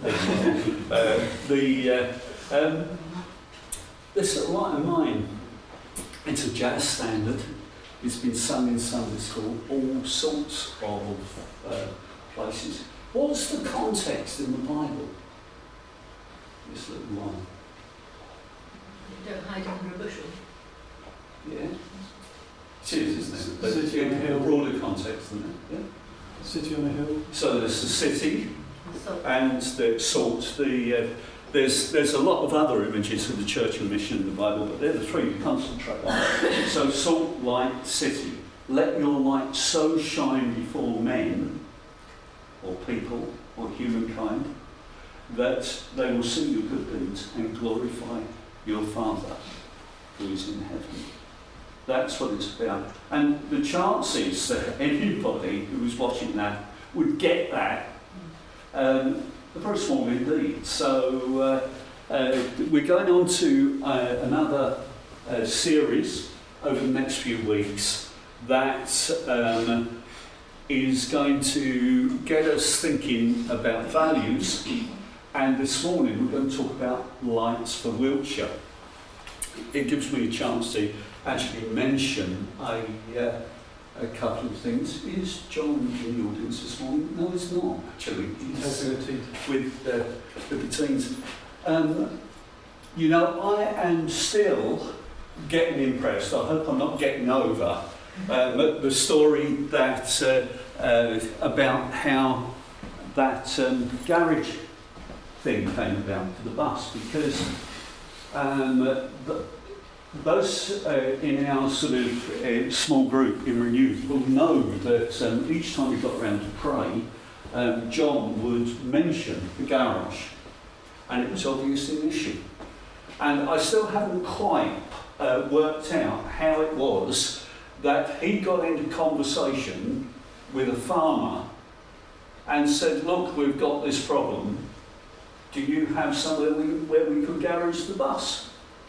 This little light of mine, it's a jazz standard. It's been sung in Sunday school, all sorts of places. What's the context in the Bible? This little line. Don't hide under a bushel. Yeah. It is, isn't it? But city on a hill. Broader context, isn't it? Yeah. City on a hill. So there's the city, Salt. and the salt. There's a lot of other images of the church and mission in the Bible, but they're the three you concentrate on. So salt, light, city. Let your light so shine before men, or people, or humankind, that they will see your good deeds and glorify your Father who is in heaven. That's what it's about. And the chances that anybody who was watching that would get that are very small indeed. So we're going on to another series over the next few weeks that is going to get us thinking about values. And this morning we're going to talk about lights for Wiltshire. It gives me a chance to actually mention a couple of things. Is John in the audience this morning? No, he's not, actually. He's with the teens. You know, I am still getting impressed. I hope I'm not getting over the story that about how that garage thing came about for the bus, because those in our sort of small group in Renew will know that each time we got around to pray, John would mention the garage, and it was obviously an issue. And I still haven't quite worked out how it was that he got into conversation with a farmer and said, look, we've got this problem. Do you have somewhere where we could garage the bus?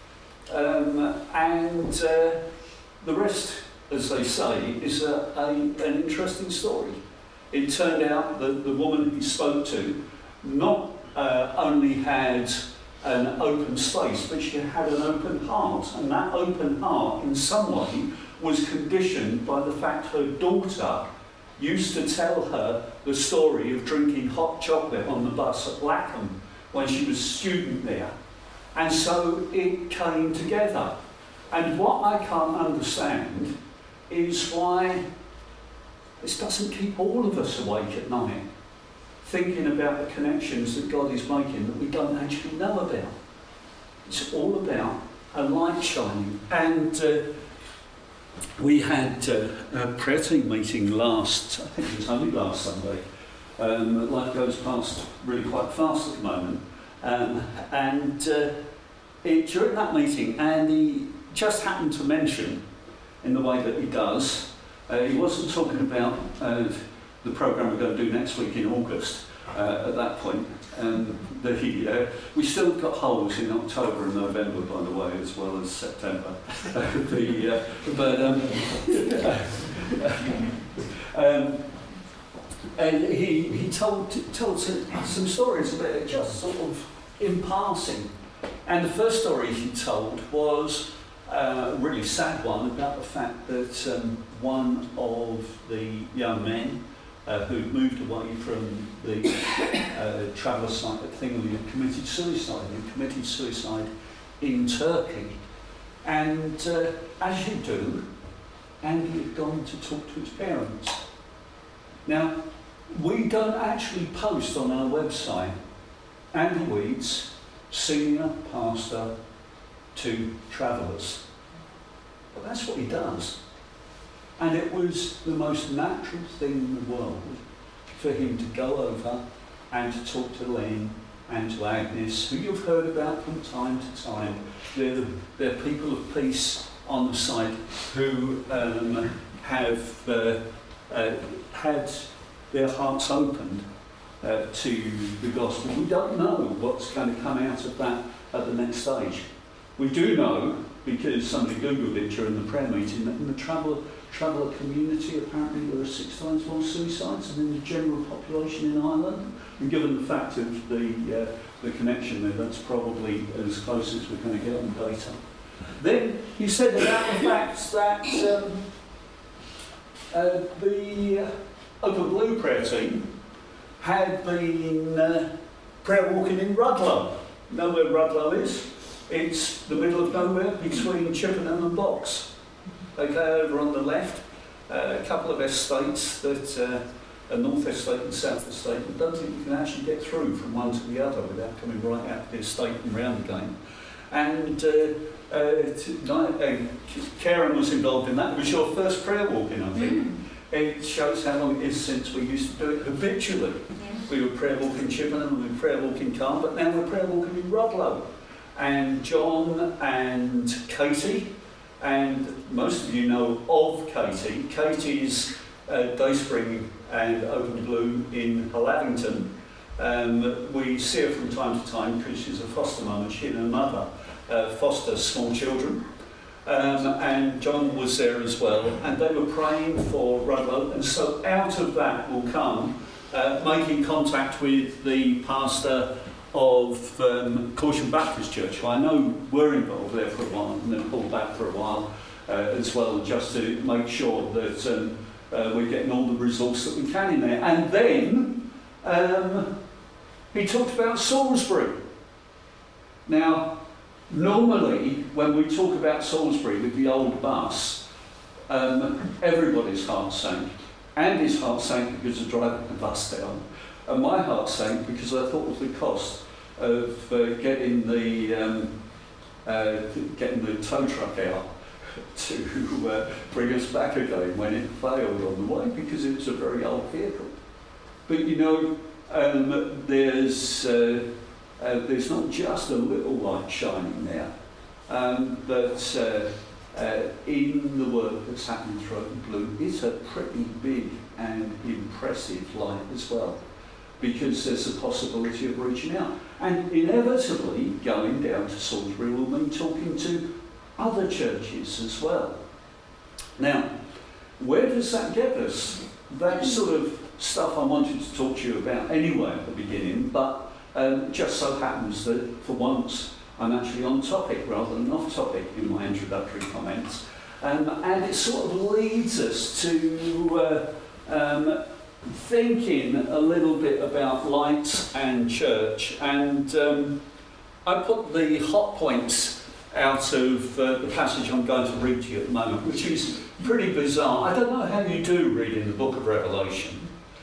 And the rest, as they say, is an interesting story. It turned out that the woman he spoke to not only had an open space, but she had an open heart. And that open heart, in some way, was conditioned by the fact her daughter used to tell her the story of drinking hot chocolate on the bus at Blackham when she was a student there. And so it came together. And what I can't understand is why this doesn't keep all of us awake at night, thinking about the connections that God is making that we don't actually know about. It's all about a light shining. And we had a prayer team meeting I think it was only last Sunday. Life goes past really quite fast at the moment. During that meeting, Andy just happened to mention, in the way that he does, he wasn't talking about the programme we're going to do next week in August at that point. We still got holes in October and November, by the way, as well as September. And he told some stories about it, just sort of in passing. And the first story he told was a really sad one about the fact that one of the young men who moved away from the traveller site at Thingley had committed suicide. He committed suicide in Turkey. And as you do, Andy had gone to talk to his parents. Now, we don't actually post on our website Andy Weeds, senior pastor to travellers. But that's what he does. And it was the most natural thing in the world for him to go over and to talk to Len and to Agnes, who you've heard about from time to time. They're people of peace on the site who have had their hearts opened to the gospel. We don't know what's going to come out of that at the next stage. We do know, because somebody Googled it during the prayer meeting, that in the traveller community, apparently there are 6 times more suicides than in the general population in Ireland. And given the fact of the connection there, that's probably as close as we're going to get on data. Then he said about the fact that the Open Blue prayer team had been prayer walking in Rudlow. You know where Rudlow is? It's the middle of nowhere between Chippenham and Box. Okay, over on the left, a couple of estates that a North Estate and South Estate. I don't think you can actually get through from one to the other without coming right out of the estate and round again. And Karen was involved in that. It was your first prayer walking, I think. It shows how long it is since we used to do it habitually. We were prayer walking Chippenham, we were prayer walking Calne, but now we're prayer walking in Rudlow. And John and Katie, and most of you know of Katie. Katie's Dayspring and Open Blue in Lavington. We see her from time to time because she's a foster mum and she and her mother foster small children. And John was there as well, and they were praying for Rudlow, and so out of that will come making contact with the pastor of Caution Baptist Church, who I know were involved there for a while and then pulled back for a while as well, just to make sure that we're getting all the resource that we can in there. And then he talked about Salisbury. Now, normally when we talk about Salisbury with the old bus, everybody's heart sank. Andy's heart sank because of driving the bus down. And my heart sank because I thought of the cost of getting the tow truck out to bring us back again when it failed on the way, because it was a very old vehicle. But you know, there's not just a little light shining there, but in the work that's happening through Open Blue, it's a pretty big and impressive light as well, because there's a possibility of reaching out. And inevitably, going down to Salisbury will mean talking to other churches as well. Now, where does that get us? That sort of stuff I wanted to talk to you about anyway at the beginning, but just so happens that for once I'm actually on topic rather than off topic in my introductory comments. And it sort of leads us to thinking a little bit about lights and church. And I put the hot points out of the passage I'm going to read to you at the moment, which is pretty bizarre. I don't know how you do read in the book of Revelation.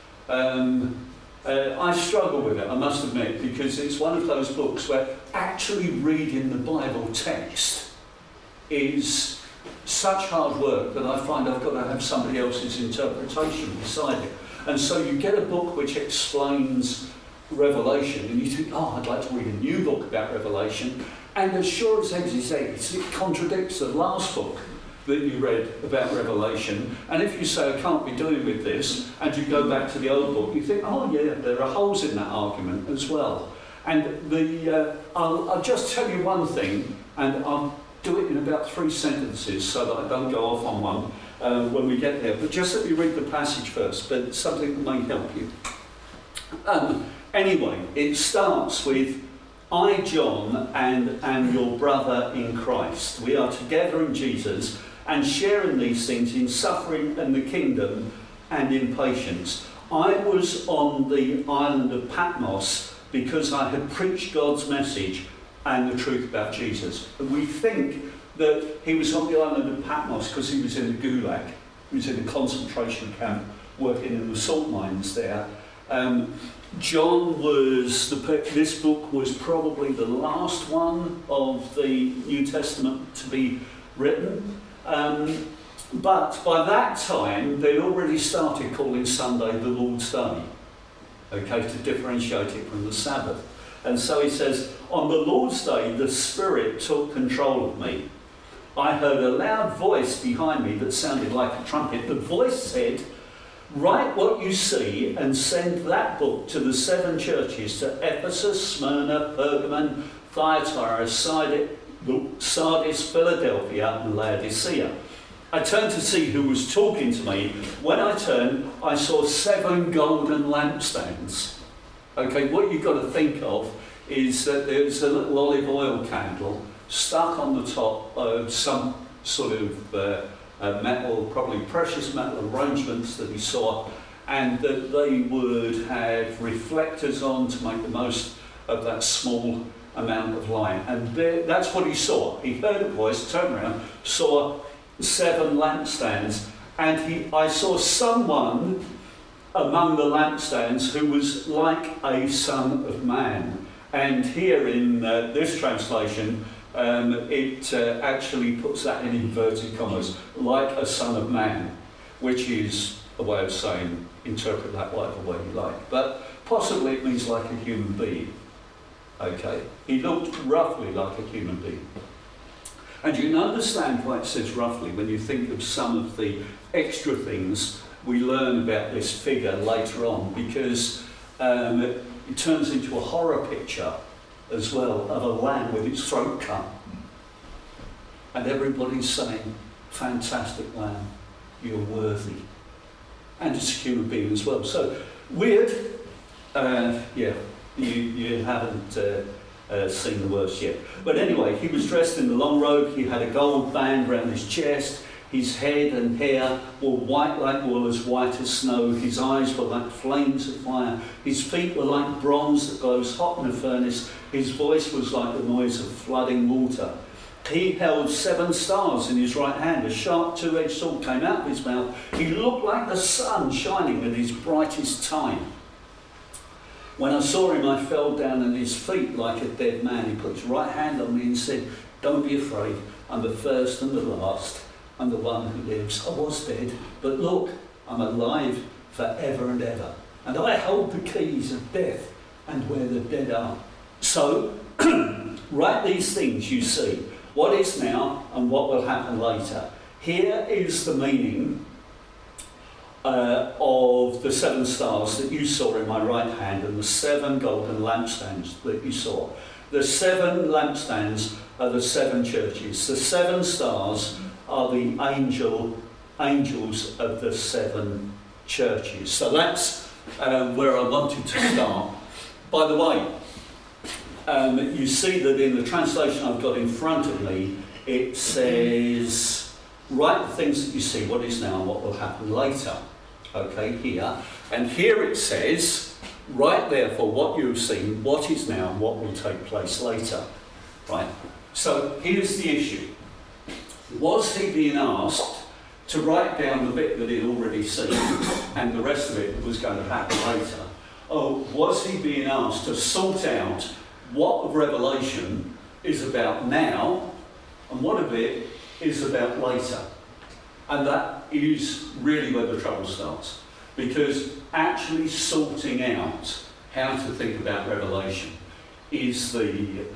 I struggle with it, I must admit, because it's one of those books where actually reading the Bible text is such hard work that I find I've got to have somebody else's interpretation beside it. And so you get a book which explains Revelation, and you think, oh, I'd like to read a new book about Revelation. And as sure as eggs it contradicts the last book that you read about Revelation. And if you say, I can't be doing with this, and you go back to the old book, you think, oh yeah, there are holes in that argument as well. And I'll just tell you one thing, and I'll do it in about 3 sentences so that I don't go off on one when we get there. But just let me read the passage first, but something that may help you. Anyway, it starts with, I, John, and am your brother in Christ. We are together in Jesus and sharing these things in suffering and the kingdom and in patience. I was on the island of Patmos because I had preached God's message and the truth about Jesus. And we think that he was on the island of Patmos because he was in the Gulag. He was in a concentration camp working in the salt mines there. John was, this book was probably the last one of the New Testament to be written. But by that time, they'd already started calling Sunday the Lord's Day, okay, to differentiate it from the Sabbath. And so he says, on the Lord's Day, the Spirit took control of me. I heard a loud voice behind me that sounded like a trumpet. The voice said, write what you see and send that book to the 7 churches, to Ephesus, Smyrna, Pergamon, Thyatira, Sardis, Philadelphia and Laodicea. I turned to see who was talking to me. When I turned, I saw 7 golden lampstands. Okay, what you've got to think of is that there's a little olive oil candle stuck on the top of some sort of metal, probably precious metal arrangements that he saw, and that they would have reflectors on to make the most of that small amount of light. And that's what he saw. He heard a voice, turned around, saw 7 lampstands, and I saw someone among the lampstands who was like a son of man. And here in this translation, it actually puts that in inverted commas, like a son of man, which is a way of saying, interpret that whatever way you like. But possibly it means like a human being. Okay? He looked roughly like a human being. And you can understand why it says roughly when you think of some of the extra things we learn about this figure later on, because it turns into a horror picture as well of a lamb with its throat cut. And everybody's saying, fantastic lamb, you're worthy. And it's a human being as well. So, weird. Yeah, you haven't seen the worst yet. But anyway, he was dressed in the long robe, he had a gold band around his chest, his head and hair were white like wool, as white as snow, his eyes were like flames of fire, his feet were like bronze that glows hot in a furnace, his voice was like the noise of flooding water. He held 7 stars in his right hand, a sharp 2-edged sword came out of his mouth, he looked like the sun shining at his brightest time. When I saw him, I fell down at his feet like a dead man. He put his right hand on me and said, don't be afraid, I'm the first and the last, I'm the one who lives. I was dead, but look, I'm alive forever and ever. And I hold the keys of death and where the dead are. So, write these things you see, what is now and what will happen later. Here is the meaning of the 7 stars that you saw in my right hand and the 7 golden lampstands that you saw. The 7 lampstands are the 7 churches. The 7 stars are the angels of the 7 churches. So that's where I wanted to start. By the way, you see that in the translation I've got in front of me, it says, write the things that you see, what is now and what will happen later. Okay, here. And here it says, write therefore what you have seen, what is now and what will take place later. Right? So here's the issue. Was he being asked to write down the bit that he'd already seen and the rest of it was going to happen later? Or was he being asked to sort out what of Revelation is about now and what of it is about later? And that is really where the trouble starts. Because actually sorting out how to think about Revelation is where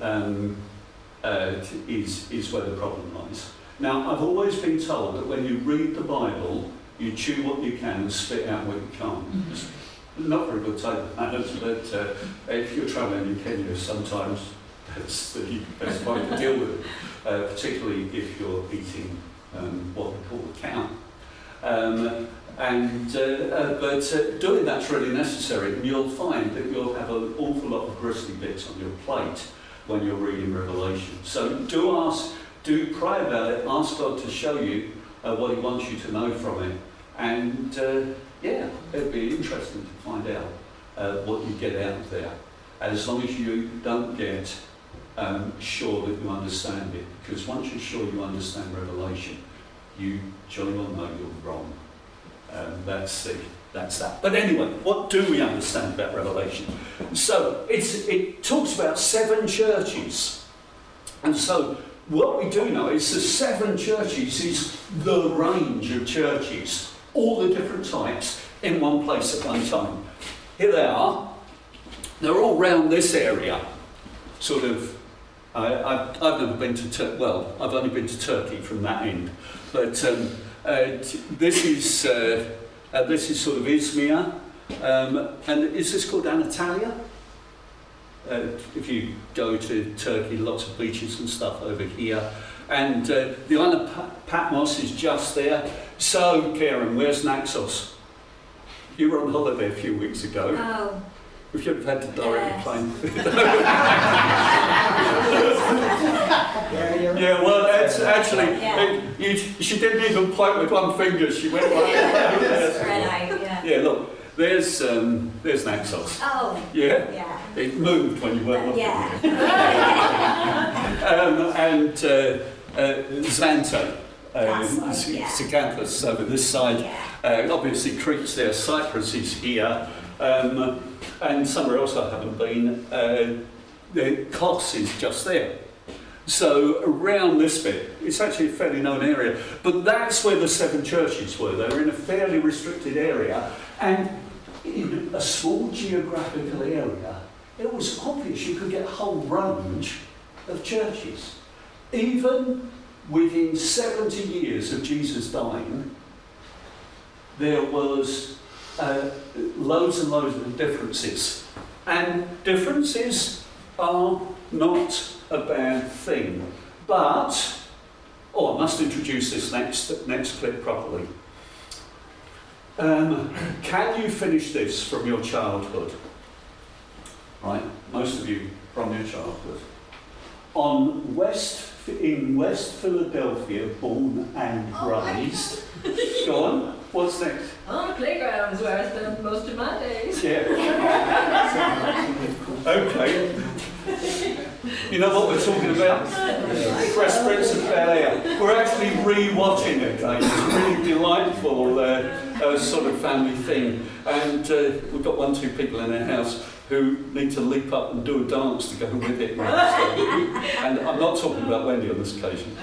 the problem lies. Now, I've always been told that when you read the Bible, you chew what you can and spit out what you can't. It's not very good table manners, but if you're travelling in Kenya, sometimes that's the best way to deal with it, particularly if you're eating what we call a cow. But doing that's really necessary, and you'll find that you'll have an awful lot of gristly bits on your plate when you're reading Revelation. So do pray about it, ask God to show you what he wants you to know from it, and yeah, it'd be interesting to find out what you get out of there, as long as you don't get sure that you understand it, because once you're sure you understand Revelation, you jolly well know you're wrong. That's that. But anyway, what do we understand about Revelation? So it talks about 7 churches, and so what we do know is the 7 churches is the range of churches, all the different types in one place at one time. Here they are. They're all round this area, sort of. I've never been to Turkey. Well, I've only been to Turkey from that end, but this is sort of Izmir, and is this called Anatolia? If you go to Turkey, lots of beaches and stuff over here. And the island of Patmos is just there. So, Karen, where's Naxos? You were on holiday a few weeks ago. Oh. If you'd have had to direct the plane. Yeah, well, that's actually, she didn't even point with one finger. She went like that. Yeah, look, there's Naxos. Oh. Yeah? Yeah. It moved when you weren't looking. Yeah. And Xanto. Zacynthus over this side. Obviously Crete's there, Cyprus is here, and somewhere else I haven't been. The Kos is just there. So around this bit, it's actually a fairly known area, but that's where the 7 churches were. They were in a fairly restricted area, and in a small geographical area, it was obvious you could get a whole range of churches. Even within 70 years of Jesus dying, there was loads and loads of differences. And differences are not a bad thing. But, I must introduce this next clip properly. Can you finish this from your childhood? Right, most of you from your childhood. In West Philadelphia, born and raised. Go on, what's next? On the playground is where I spend most of my days. Yeah. Okay. You know what we're talking about? Fresh Prince of Bel-Air. We're actually re-watching it again. It's a really delightful sort of family thing. And we've got 1-2 people in our house who need to leap up and do a dance to go with it. And I'm not talking about Wendy on this occasion.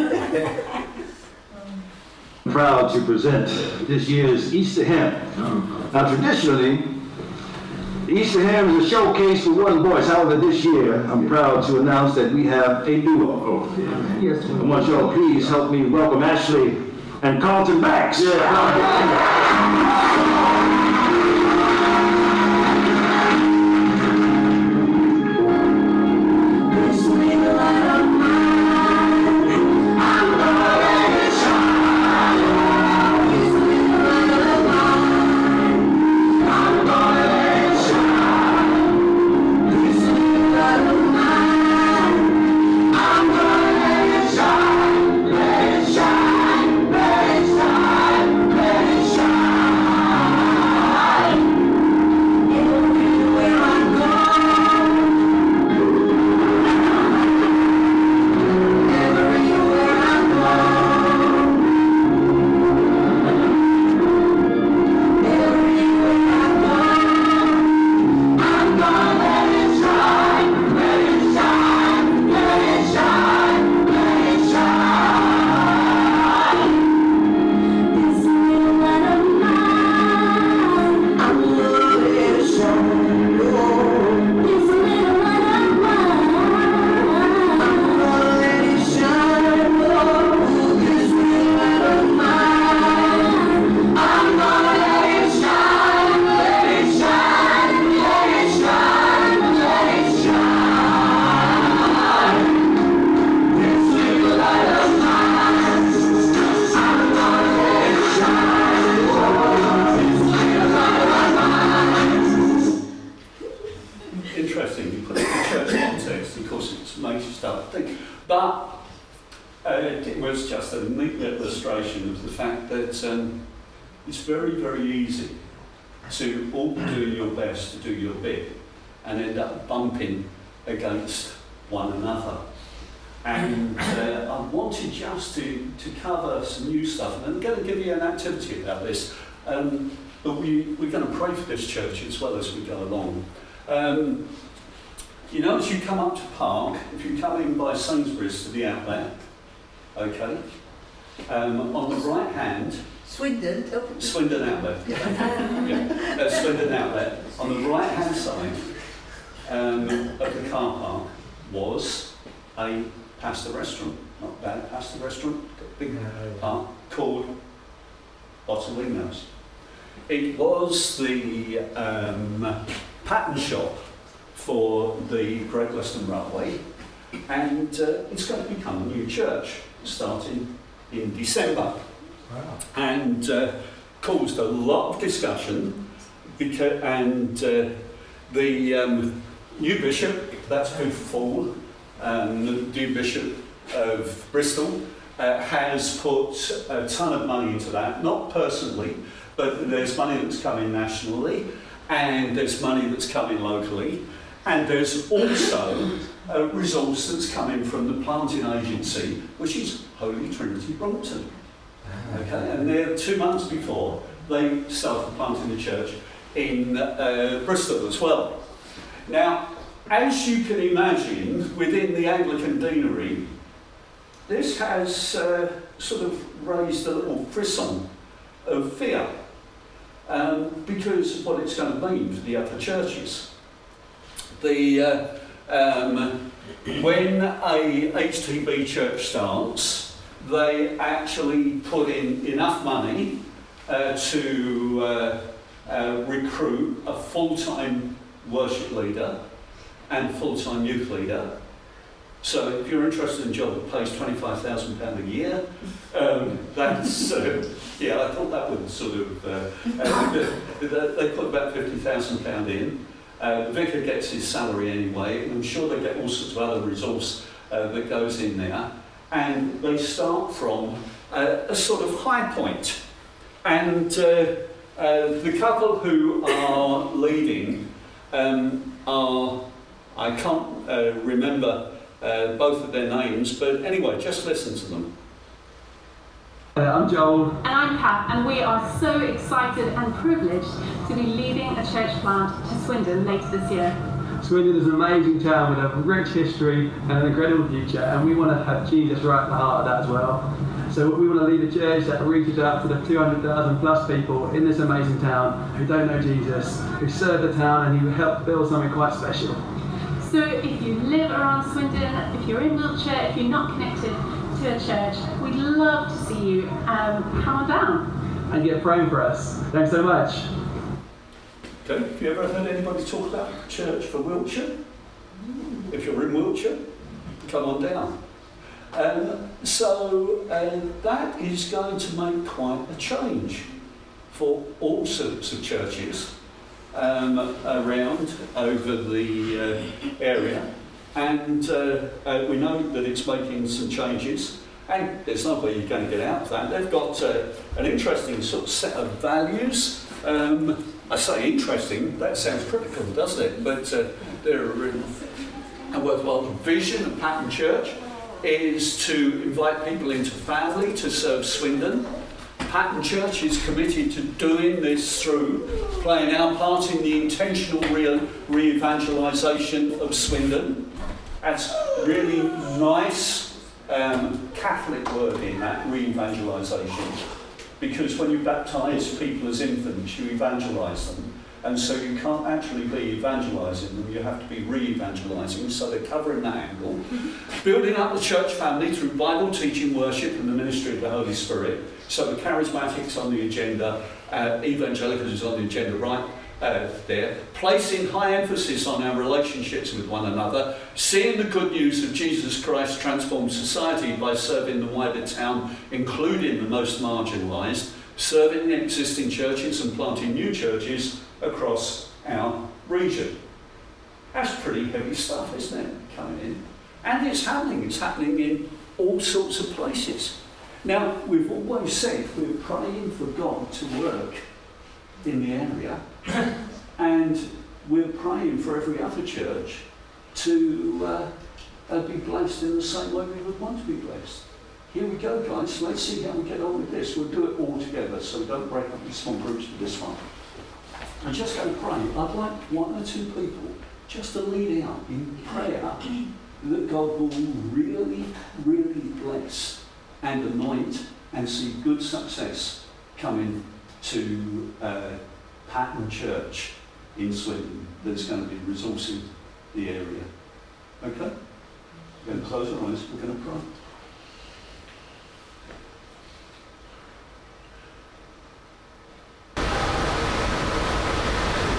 Proud to present this year's Easter hymn. Now traditionally, the Easter hymn is a showcase for one voice. However, this year, I'm proud to announce that we have a duo. I want you all please help me welcome Ashley and Carlton Banks. It's very, very easy to all be doing your best to do your bit and end up bumping against one another. And I wanted just to cover some new stuff, and I'm going to give you an activity about this. But we're going to pray for this church as well as we go along. You know, as you come up to Park, if you come in by Sainsbury's to the outlet, okay, on the right hand, Swindon Outlet. Yeah, Swindon Outlet. On the right hand side of the car park was a pasta restaurant, not bad pasta restaurant, big park, called Bottolino's. It was the pattern shop for the Great Western Railway, and it's going to become a new church starting in December. Wow. And caused a lot of discussion, and the new bishop, that's who fall, the new bishop of Bristol, has put a ton of money into that, not personally, but there's money that's coming nationally, and there's money that's coming locally, and there's also a resource that's coming from the planting agency, which is Holy Trinity Brompton. Okay, and they're 2 months before they started planting the church in Bristol as well. Now, as you can imagine, within the Anglican deanery, this has sort of raised a little frisson of fear because of what it's going to mean for the other churches. When a HTB church starts, they actually put in enough money to recruit a full-time worship leader and full-time youth leader. So if you're interested in a job that pays £25,000 a year, that's, yeah, I thought that would sort of, they put about £50,000 in. The vicar gets his salary anyway, and I'm sure they get all sorts of other resource that goes in there. And they start from a sort of high point. And the couple who are leading are, I can't remember both of their names, but anyway, just listen to them. I'm Joel. And I'm Kat, and we are so excited and privileged to be leading a church plant to Swindon later this year. Swindon is an amazing town with a rich history and an incredible future, and we want to have Jesus right at the heart of that as well. So we want to lead a church that reaches out to the 200,000 plus people in this amazing town who don't know Jesus, who serve the town and who help build something quite special. So if you live around Swindon, if you're in Wiltshire, if you're not connected to a church, we'd love to see you. Come on down. And get praying for us. Thanks so much. Okay, have you ever heard anybody talk about church for Wiltshire? If you're in Wiltshire, come on down. So that is going to make quite a change for all sorts of churches around over the area, and we know that it's making some changes, and there's no way you're going to get out of that. They've got an interesting sort of set of values. I say interesting, that sounds critical, doesn't it? But they're a worthwhile vision of Pattern Church is to invite people into family to serve Swindon. Pattern Church is committed to doing this through playing our part in the intentional re-evangelisation of Swindon. That's really nice Catholic word in that, re-evangelisation. Because when you baptise people as infants, you evangelise them. And so you can't actually be evangelising them, you have to be re-evangelising, so they're covering that angle. Building up the church family through Bible teaching, worship and the ministry of the Holy Spirit. So the charismatics on the agenda, evangelicals is on the agenda right there. Placing high emphasis on our relationships with one another. Seeing the good news of Jesus Christ transform society by serving the wider town, including the most marginalised. Serving the existing churches and planting new churches across our region. That's pretty heavy stuff, isn't it, coming in? And it's happening in all sorts of places. Now, we've always said we're praying for God to work in the area, and we're praying for every other church to be blessed in the same way we would want to be blessed. Here we go, guys. Let's see how we get on with this. We'll do it all together, so we don't break up in small groups for this one. I'm just going to pray. I'd like one or two people just to lead out in prayer that God will really, really bless and anoint and see good success coming to Pattern Church in Swindon that's going to be resourcing the area. Okay? We're going to close our eyes. We're going to pray.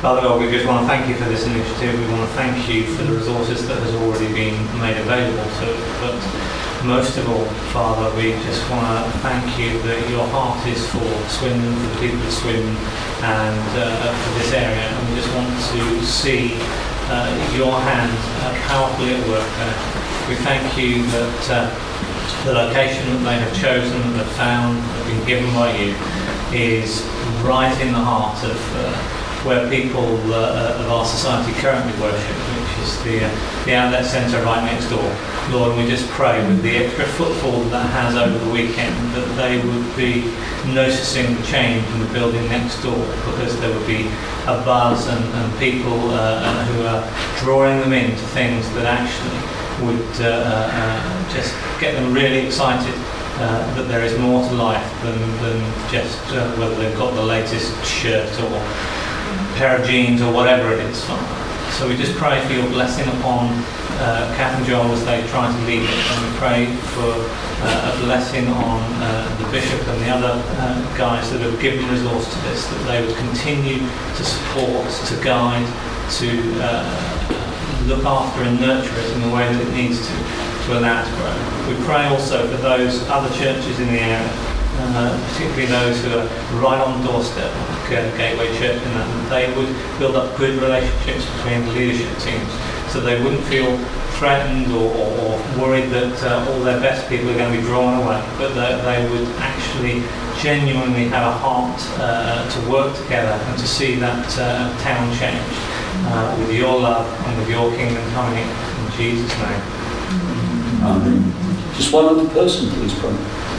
Father God, we just want to thank you for this initiative. We want to thank you for the resources that has already been made available to us. But most of all, Father, we just want to thank you that your heart is for Swindon, for the people of Swindon, and for this area. And we just want to see your hand powerfully at work there. We thank you that the location that they have chosen, that they've found, that been given by you, is right in the heart of where people of our society currently worship, which is the outlet centre right next door. Lord, we just pray with the extra footfall that has over the weekend that they would be noticing the change in the building next door, because there would be a buzz and people who are drawing them into things that actually would just get them really excited that there is more to life than just whether they've got the latest shirt or pair of jeans or whatever it is. So we just pray for your blessing upon Kath and Joel as they try to lead it, and we pray for a blessing on the bishop and the other guys that have given resource to this, that they would continue to support, to guide, to look after and nurture it in the way that it needs to allow it to grow. We pray also for those other churches in the area, particularly those who are right on the doorstep, like Gateway Church, and that they would build up good relationships between the leadership teams, so they wouldn't feel threatened or worried that all their best people are going to be drawn away, but that they would actually genuinely have a heart to work together and to see that town changed with your love and with your kingdom coming in Jesus' name. Amen. Just one other person, please, pray.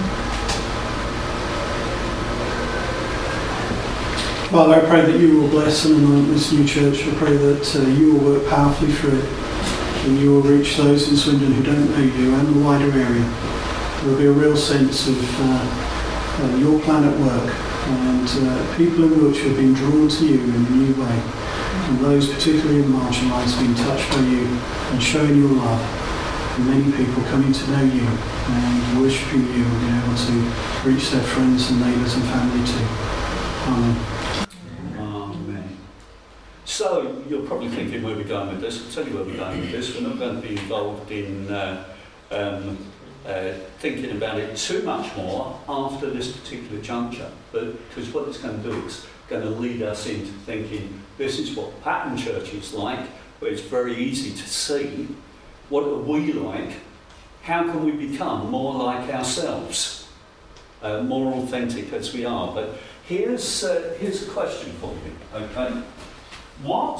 Father, I pray that you will bless and anoint this new church. I pray that you will work powerfully through it, and you will reach those in Swindon who don't know you and the wider area. There will be a real sense of your plan at work, and people in Wiltshire being drawn to you in a new way, and those particularly in marginalised being touched by you and showing your love, and many people coming to know you and worshipping you and being able to reach their friends and neighbours and family too. Amen. So you're probably thinking where we're going with this. I'll tell you where we're going with this. We're not going to be involved in thinking about it too much more after this particular juncture, but because what it's going to do is going to lead us into thinking this is what pattern church is like, where it's very easy to see what are we like, how can we become more like ourselves, more authentic as we are. But here's a question for you, okay? What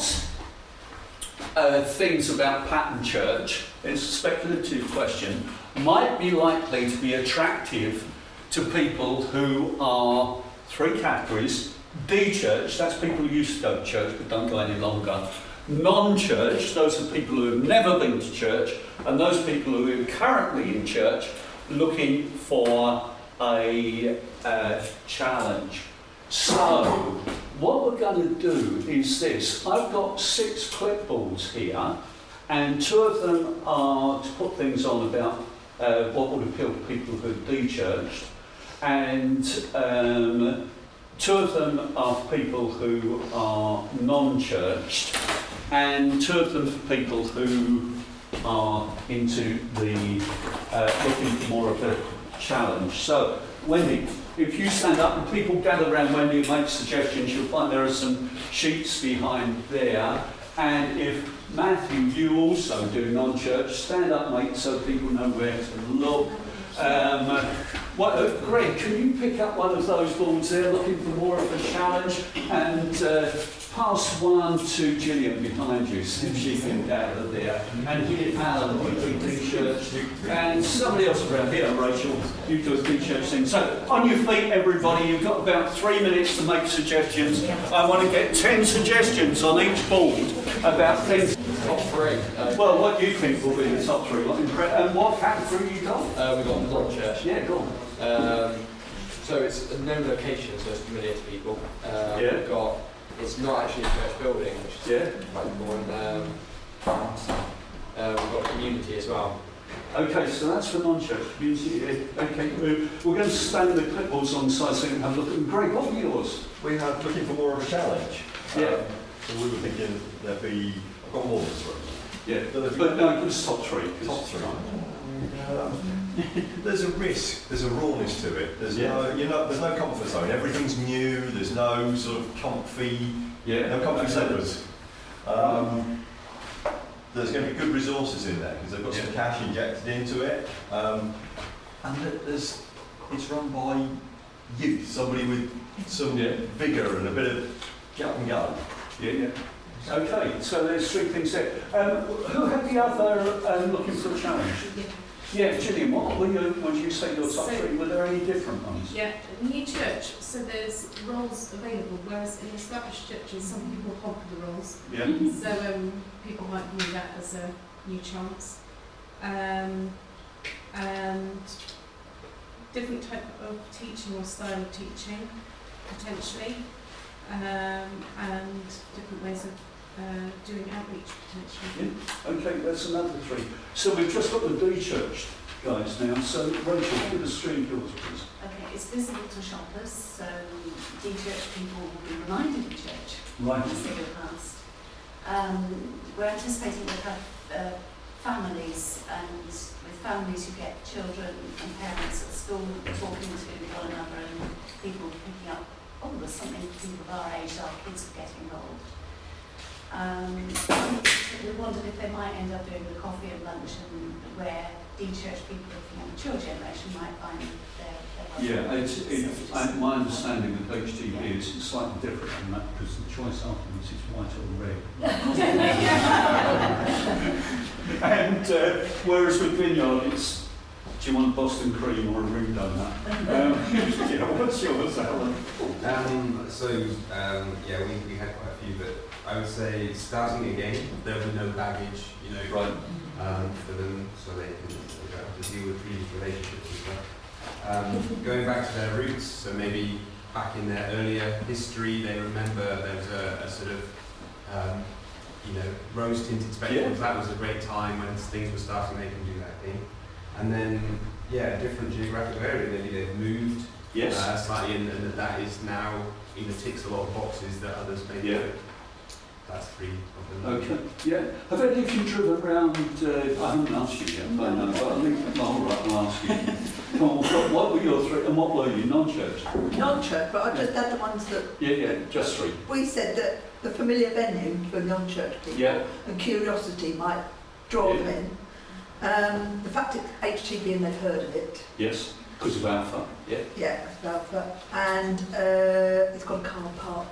things about pattern church, it's a speculative question, might be likely to be attractive to people who are three categories: D-church, that's people who used to go to church but don't go any longer; non-church, those are people who have never been to church; and those people who are currently in church looking for a challenge. So, what we're going to do is this. I've got 6 clipboards here, and 2 of them are to put things on about what would appeal to people who are de-churched, and 2 of them are for people who are non-churched, and 2 of them for people who are into the looking for more of a challenge. So, Wendy, if you stand up and people gather around Wendy and make suggestions, you'll find there are some sheets behind there. And if Matthew, you also do non-church, stand up, mate, so people know where to look. Greg, can you pick up one of those boards there, looking for more of a challenge, and pass one to Gillian behind you, see if she can gather there. And here, Alan, you do D-church, and somebody else around here, Rachel, you do a D-church thing. So, on your feet, everybody, you've got about 3 minutes to make suggestions. I want to get 10 suggestions on each board about things. Top 3. Well, what do you think will be the top 3? And what category you got? We've got non-church. Yeah, go on. So it's a known location, so it's familiar to people. Yeah. We've got, it's not actually a church building, which is quite important. We've got community as well. Okay, so that's for non-church community. Okay, we're going to stand the clipboards on the side so you can have a look at them. Greg, what were yours? We have looking for more of a challenge. Yeah. So we were thinking there'd be, I've got more than three. Yeah, but no, it was top three. Top three. There's a risk, there's a rawness to it. There's there's no comfort zone. Everything's new. There's no sort of comfy, no comfy slippers. There's going to be good resources in there because they've got some cash injected into it, and it's run by youth, somebody with some vigour and a bit of get and go. Okay, so there's three things there. Who had the other looking for a challenge? Yeah, Gillian, what were you, when you say your top three, were there any different ones? Yeah, new church, so there's roles available, whereas in established churches, some people hog the roles. Yeah. So people might view that as a new chance. And different type of teaching or style of teaching, potentially. And different ways of doing outreach, potentially. Okay, that's another three. So we've just got the D Church guys now. So Rachel, give us three of yours, please. Okay, it's visible to shoppers, so D Church people will be reminded of church as they go past. We're anticipating we'll have families, and with families you get children and parents at school talking to one another and people picking up, oh, there's something people of our age, our kids will get involved. We wondered if they might end up doing the coffee and lunch, and where D Church people looking at the mature generation might find their my understanding of HTB is slightly different from that because the choice afterwards is white or red. And whereas with Vineyard, it's do you want Boston cream or a ring donut? What's yours, Alan? We had quite a few, but I would say starting again, there will be no baggage, for them, so they can have to deal with previous relationships and stuff. Going back to their roots, so maybe back in their earlier history, they remember there was a sort of, rose-tinted spectacles. That was a great time when things were starting, they can do that thing. And then, a different geographical area, maybe they've moved slightly, and that is now, ticks a lot of boxes that others maybe don't. That's three of them. Okay, yeah. Have any of you driven around, I haven't asked you yet, but I think, I'll ask you. Come on, what were your three, and what were you, non-church? Non-church, but I just had the ones that... just three. We said that the familiar venue for non-church people and curiosity might draw them in. The fact it's HTB and they've heard of it. Yes, because of Alpha, Yeah, it's Alpha. And it's got a car park.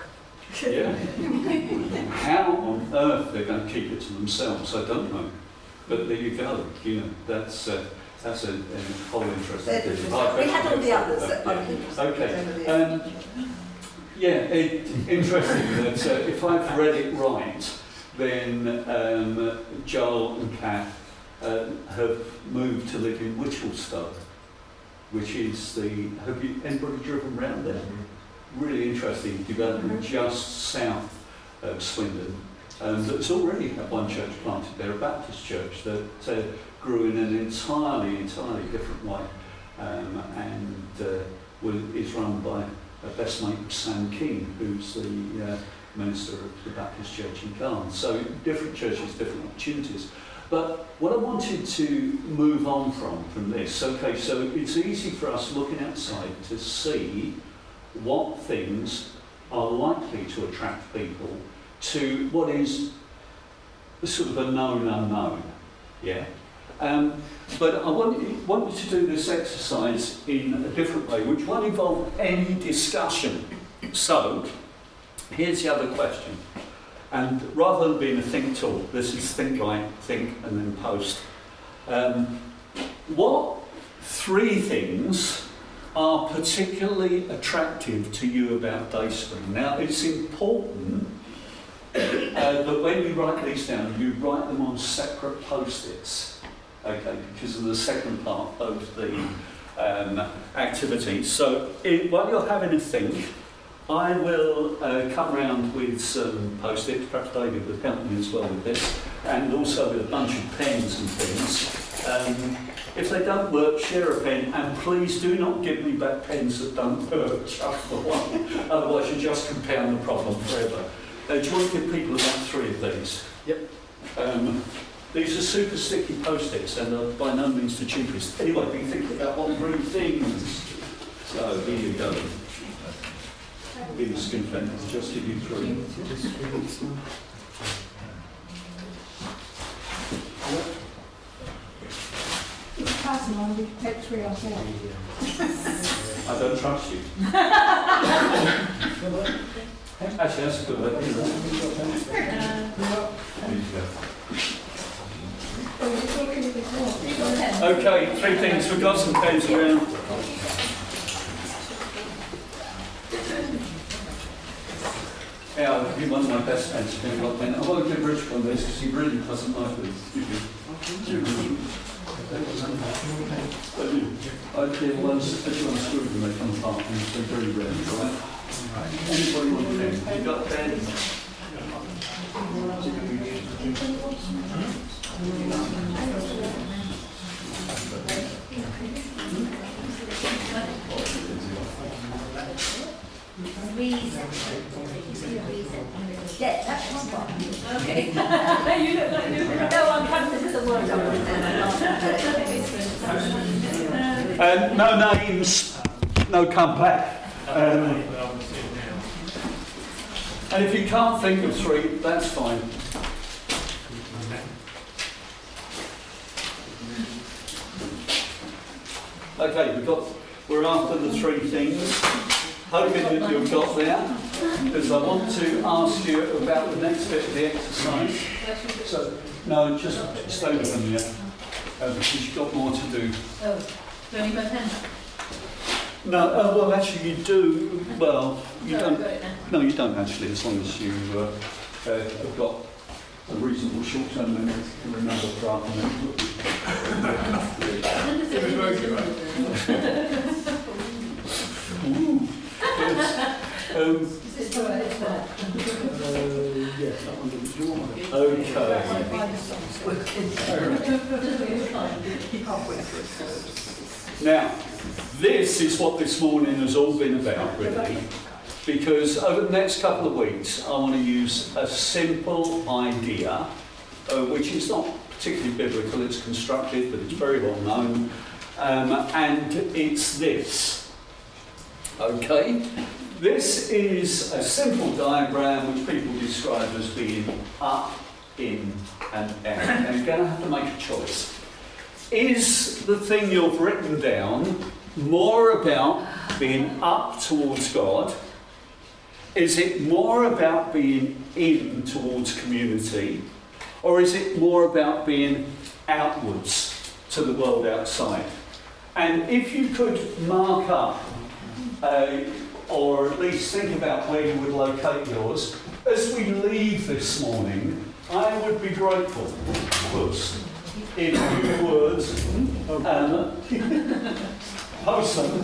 How on earth they're going to keep it to themselves, I don't know. But there you go. That's a whole interesting thing. We had all the others that I think. Okay. Interesting that if I've read it right, then Joel and Kath have moved to live in Whittlestone, which is have you anybody driven around there? Really interesting development just south of Swindon. That's already had one church planted there, a Baptist church that grew in an entirely different way, and is run by a best mate of Sam King, who's the minister of the Baptist Church in Cairns. So different churches, different opportunities. But what I wanted to move on from this, okay, so it's easy for us looking outside to see what things are likely to attract people to what is sort of a known unknown, but I want you to do this exercise in a different way, which won't involve any discussion. So, here's the other question. And rather than being a think talk, this is think, and then post. What three things are particularly attractive to you about Dayspring? Now, it's important that when you write these down, you write them on separate post-its, okay, because of the second part of the activity. So while you're having a think, I will come round with some post-its, perhaps David would help me as well with this, and also with a bunch of pens and things. If they don't work, share a pen, and please do not give me back pens that don't work, just the one. Otherwise you just compound the problem forever. Do you want to give people about 3 of these? Yep. These are super sticky post-its and are by no means the cheapest. Anyway, be thinking about what 3 things. So here you go. Give you a skin pen, I'll just give you 3. Personal, we can take 3 ourselves. I don't trust you. Actually, that's a good idea. Okay, 3 things. We've got some pens around. Yeah, I'll give you one of my best pens. I won't give Rich one of this because he really doesn't like it. I give ones that you unscrew when they come apart, and they're very rare, right? Anybody want a pen? You got a pen? Yeah, that's one part. Okay. You look like you. No, I'm trying to think of the word No names, no comeback. And if you can't think of 3, that's fine. Okay, we're after the 3 things. Hoping that you've got there, because I want to ask you about the next bit of the exercise. So, no, just stay with them here, because you've got more to do. Oh, do I need my pen? No, well, actually, you do. Well, you don't. No, you don't actually, as long as you have got a reasonable short-term memory to remember throughout the Yes, that one was your one. Okay. Now, this is what this morning has all been about, really. Because over the next couple of weeks, I want to use a simple idea, which is not particularly biblical, it's constructed, but it's very well known. And it's this. Okay? This is a simple diagram which people describe as being up, in, and out. And you're going to have to make a choice. Is the thing you've written down more about being up towards God? Is it more about being in towards community? Or is it more about being outwards to the world outside? And if you could mark up, or at least think about where you would locate yours, as we leave this morning, I would be grateful, because if you would post them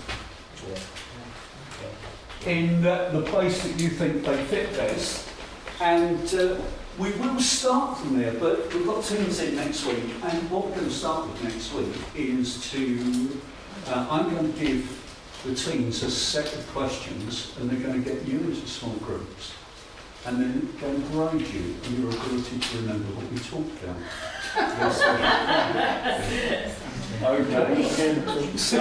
in the place that you think they fit best, and we will start from there, but we've got teams in next week, and what we're going to start with next week is to, I'm going to give the teams a set of questions, and they're going to get you into small groups, and then going to grade you on your ability to remember what we talked about. Okay. So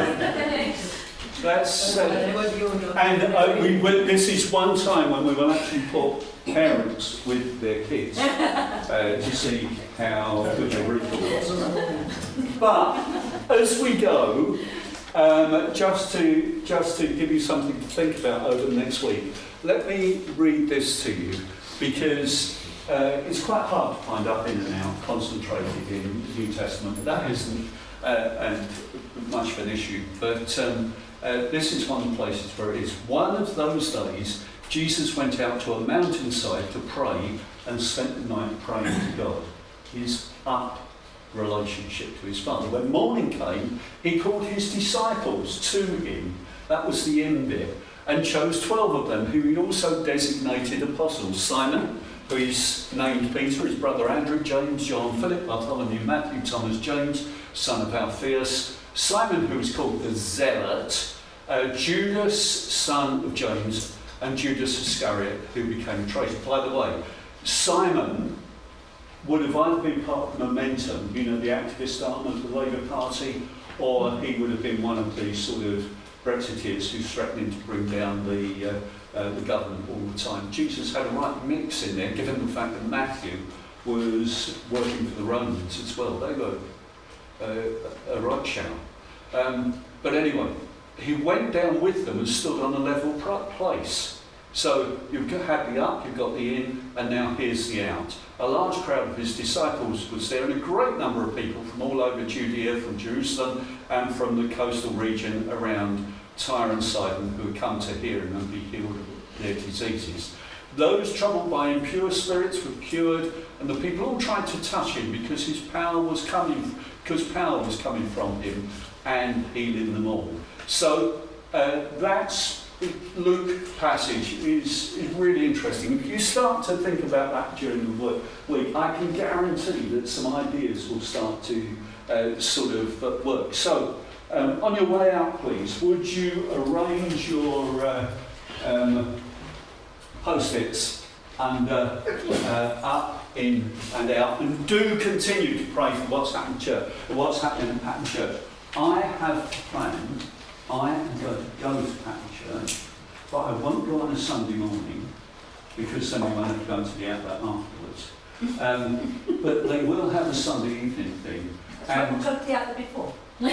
that's and this is one time when we will actually put parents with their kids to see how good their recall was. But as we go, just to give you something to think about over the next week, let me read this to you, because it's quite hard to find up in and out concentrated in the New Testament. That isn't much of an issue, but this is one of the places where it is. One of those days, Jesus went out to a mountainside to pray and spent the night praying to God. His up relationship to his Father. When morning came, he called his disciples to him. That was the end bit. And chose 12 of them, who he also designated apostles. Simon, who is named Peter, his brother Andrew, James, John, Philip, Bartholomew, Matthew, Thomas, James, son of Alphaeus, Simon, who is called the Zealot, Judas, son of James, and Judas Iscariot, who became a traitor. By the way, Simon would have either been part of Momentum, you know, the activist arm of the Labour Party, or he would have been one of the sort of Brexiteers who's threatening to bring down the government all the time. Jesus had a right mix in there, given the fact that Matthew was working for the Romans as well. They were a right shout. But anyway, he went down with them and stood on a level place. So you've had the up, you've got the in, and now here's the out. A large crowd of his disciples was there, and a great number of people from all over Judea, from Jerusalem, and from the coastal region around Tyre and Sidon, who had come to hear him and be healed of their diseases. Those troubled by impure spirits were cured, and the people all tried to touch him because power was coming from him and healing them all. So that's Luke passage is really interesting. If you start to think about that during the week, I can guarantee that some ideas will start to sort of work. So, on your way out, please, would you arrange your post-its and up, in, and out, and do continue to pray for what's happening at Patton Church. I have planned. I am going to go to Patton Church, but I won't go on a Sunday morning because then we won't have to go to the outlet afterwards. But they will have a Sunday evening thing. Have you go to the outlet before? No,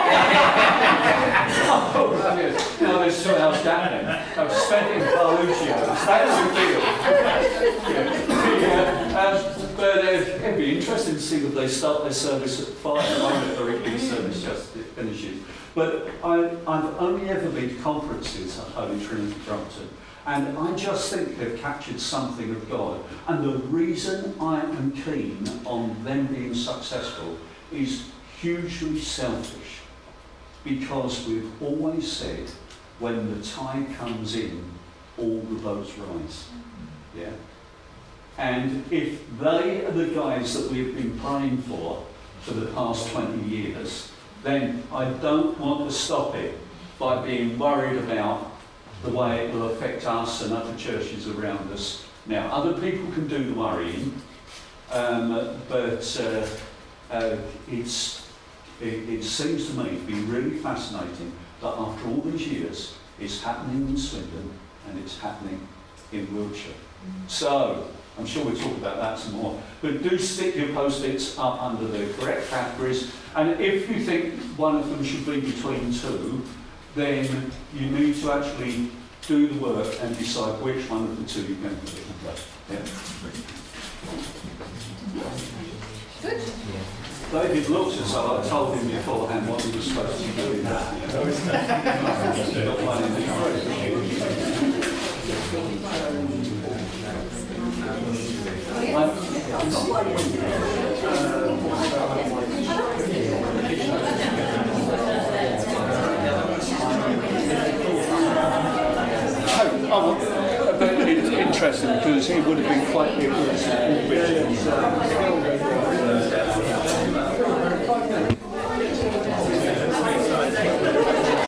there's 2 hours down there. I've spent in Fallujah. That's the deal. But it'd be interesting to see that they start their service at 5. I wonder if the evening service just finishes. But I've only ever been to conferences at Holy Trinity Brompton, and I just think they've captured something of God. And the reason I am keen on them being successful is hugely selfish, because we've always said when the tide comes in, all the boats rise. Yeah? And if they are the guys that we've been praying for the past 20 years, then I don't want to stop it by being worried about the way it will affect us and other churches around us. Now, other people can do the worrying, but it seems to me to be really fascinating that after all these years, it's happening in Swindon and it's happening in Wiltshire. So, I'm sure we'll talk about that some more. But do stick your post-its up under the correct categories. And if you think one of them should be between 2, then you need to actually do the work and decide which one of the 2 you're going to put in place. Yeah. Good. David looks as though I told him beforehand what he was supposed to be doing. But it's interesting because it would have been quite